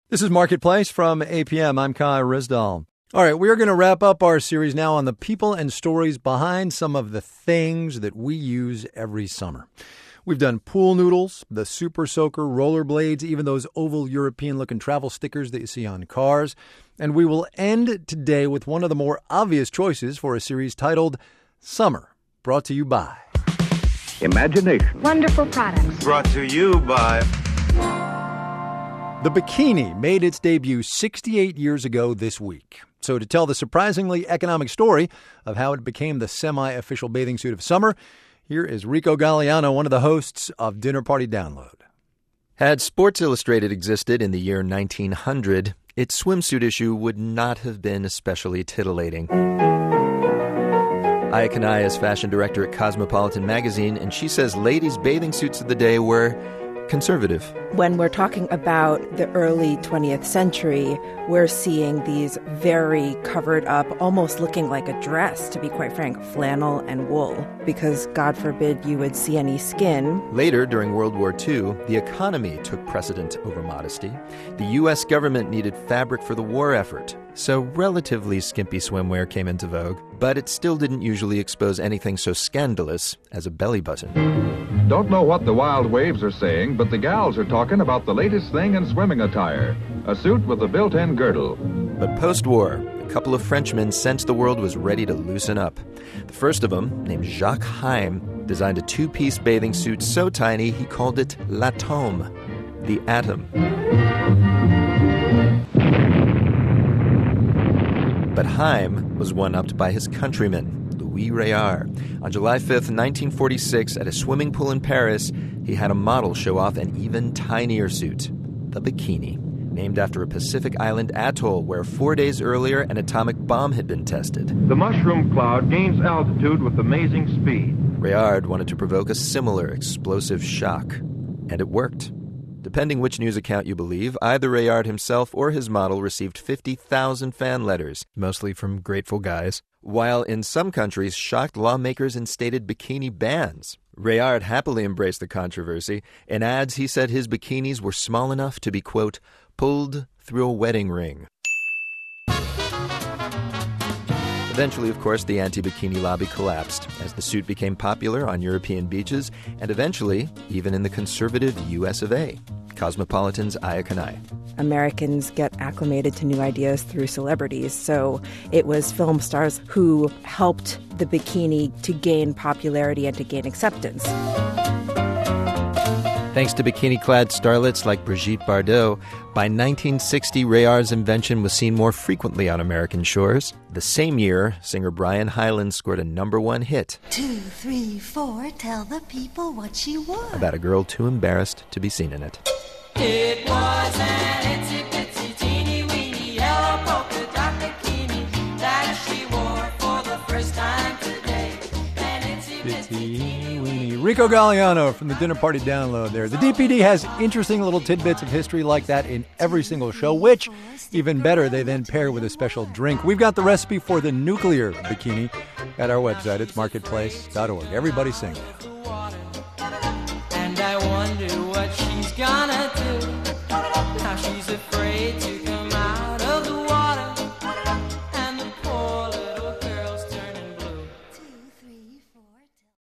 This is Marketplace from APM. I'm Kai Risdall. All right, we're going to wrap up our series now on the people and stories behind some of the things that we use every summer. We've done pool noodles, the Super Soaker, rollerblades, even those oval European-looking travel stickers that you see on cars. And we will end today with one of the more obvious choices for a series titled Summer, brought to you by Imagination. Wonderful products. Brought to you by... The bikini made its debut 68 years ago this week. So to tell the surprisingly economic story of how it became the semi-official bathing suit of summer, here is Rico Galliano, one of the hosts of Dinner Party Download. Had Sports Illustrated existed in the year 1900, its swimsuit issue would not have been especially titillating. Aya Kanai is fashion director at Cosmopolitan magazine, and she says ladies' bathing suits of the day were conservative. When we're talking about the early 20th century, we're seeing these very covered up, almost looking like a dress, to be quite frank, flannel and wool, because God forbid you would see any skin. Later, during World War II, the economy took precedent over modesty. The U.S. government needed fabric for the war effort, so relatively skimpy swimwear came into vogue, but it still didn't usually expose anything so scandalous as a belly button. Don't know what the wild waves are saying, but the gals are talking about the latest thing in swimming attire. A suit with a built-in girdle. But post-war, a couple of Frenchmen sensed the world was ready to loosen up. The first of them, named Jacques Heim, designed a two-piece bathing suit so tiny he called it l'atome, the atom. But Heim was one-upped by his countryman, Louis Réard. On July 5th, 1946, at a swimming pool in Paris, he had a model show off an even tinier suit, the bikini, named after a Pacific island atoll where 4 days earlier an atomic bomb had been tested. The mushroom cloud gains altitude with amazing speed. Réard wanted to provoke a similar explosive shock, and it worked. Depending which news account you believe, either Réard himself or his model received 50,000 fan letters, mostly from grateful guys, while in some countries shocked lawmakers instated bikini bans. Réard happily embraced the controversy. In ads, he said his bikinis were small enough to be, quote, pulled through a wedding ring. Eventually, of course, the anti-bikini lobby collapsed as the suit became popular on European beaches and eventually even in the conservative US of A. Cosmopolitan's Aya Kanai. Americans get acclimated to new ideas through celebrities, so it was film stars who helped the bikini to gain popularity and to gain acceptance. Thanks to bikini-clad starlets like Brigitte Bardot, by 1960, Réard's invention was seen more frequently on American shores. The same year, singer Brian Hyland scored a #1 hit. 2, 3, 4, tell the people what she wore. About a girl too embarrassed to be seen in it. It was an itsy-bitsy teeny-weeny yellow polka dot bikini that she wore for the first time today. An itsy-bitsy Rico Galliano from the Dinner Party Download there. The DPD has interesting little tidbits of history like that in every single show, which, even better, they then pair with a special drink. We've got the recipe for the nuclear bikini at our website. It's marketplace.org. Everybody sing.